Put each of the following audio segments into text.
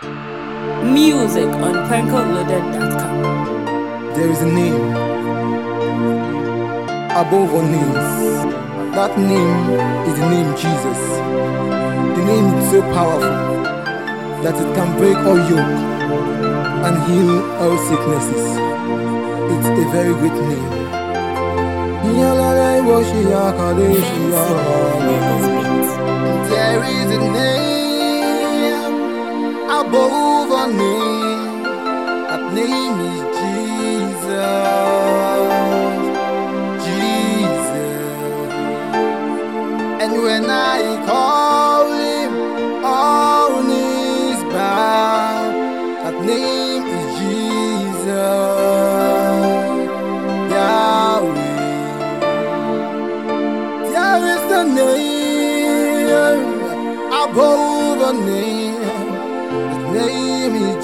Music on PrankoLoaded.com. There is a name above all names. That name is the name Jesus. The name is so powerful that it can break all yoke and heal all sicknesses. It's a very great name. There is a name above all names. That name is Jesus. Jesus. And when I call him, all knees bow. That name is Jesus. Yahweh. There is a name above a name. His name is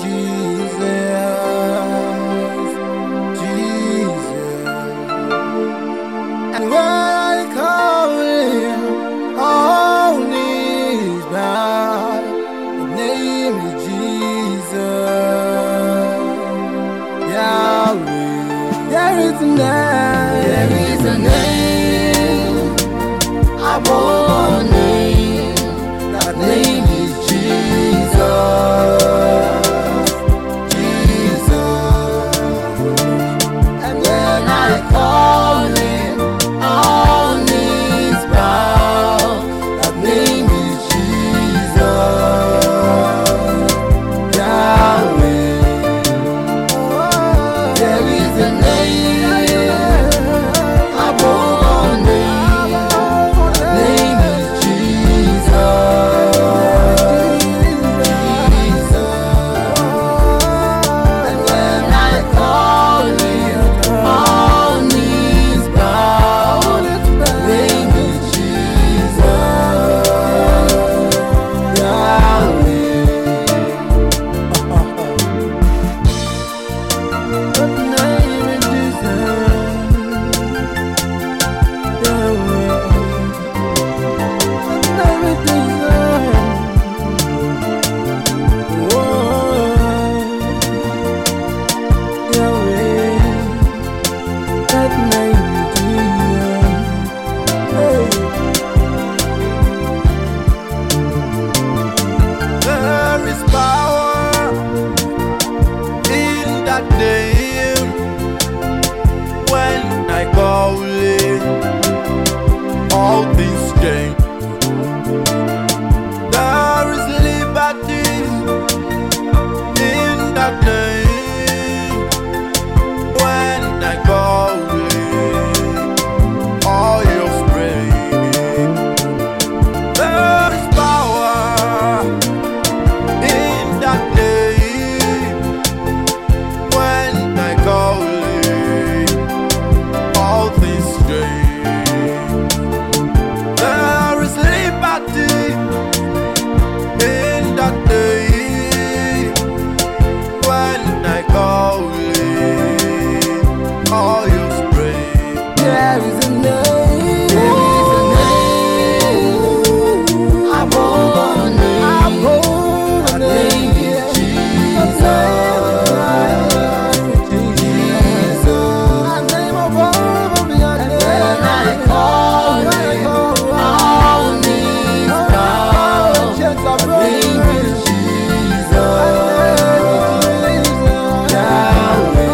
Jesus. Jesus. And when I call him, all knees bow. His name is Jesus. Yahweh. There is a name. There is a name above all names. That name is Jesus. Jesus. And when I call him, all knees bow. That name is Jesus. Yahweh. There is a name above all names. That name is Jesus. And when I call him, all knees bow. That name is Jesus. Yahweh. That name is Jesus. Yahweh. That name is Jesus. That name is Jesus. There is power in that name. When I call it, all things change. There is liberty in that name. When I call it, all your spring. There is power in that name. When I call it, all things change. There is liberty in that name. When I call it, all your spring. There is a name. There is a name above all names. That name is Jesus. Jesus. That name above every other name. When I call him, all knees bow. That name is Jesus. Yahweh.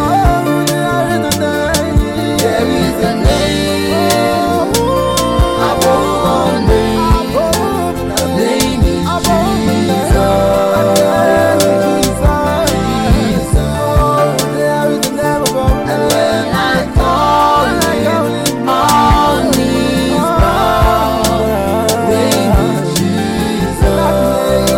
There is a name above all names. That name is Jesus. And when I call him, all knees bow. That name is Jesus.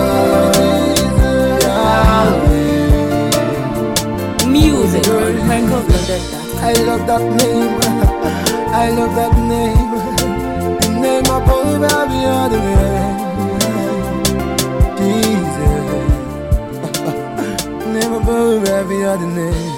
Yahweh. Music on PrankoLoaded.com. I love that name. I love that name. The name above every other name. Jesus. Name above every other name.